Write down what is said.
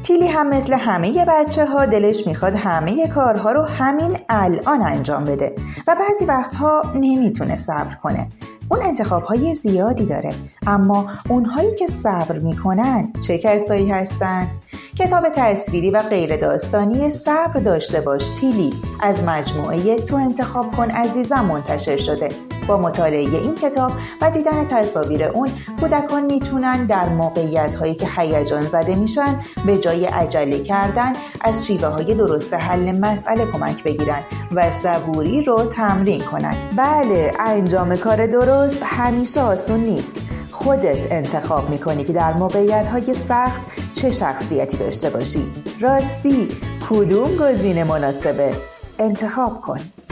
تیلی هم مثل همه بچه‌ها دلش میخواد همه کارها رو همین الان انجام بده و بعضی وقتها نمیتونه صبر کنه. اون انتخاب‌های زیادی داره، اما اونهایی که صبر میکنن چه کسایی هستن؟ کتاب تصویری و غیر داستانی صبر داشته باش تیلی از مجموعه تو انتخاب کن عزیزم منتشر شده. با مطالعه این کتاب و دیدن تصاویر اون، کودکان میتونن در موقعیت‌هایی که هیجان زده میشن به جای عجله کردن از شیوه‌های درست حل مسئله کمک بگیرن و صبوری رو تمرین کنن. بله، انجام کار درست همیشه آسون نیست. خودت انتخاب میکنی که در موقعیت‌های سخت چه شخصیتی داشته باشی. راستی کدوم گزینه مناسبه؟ انتخاب کن.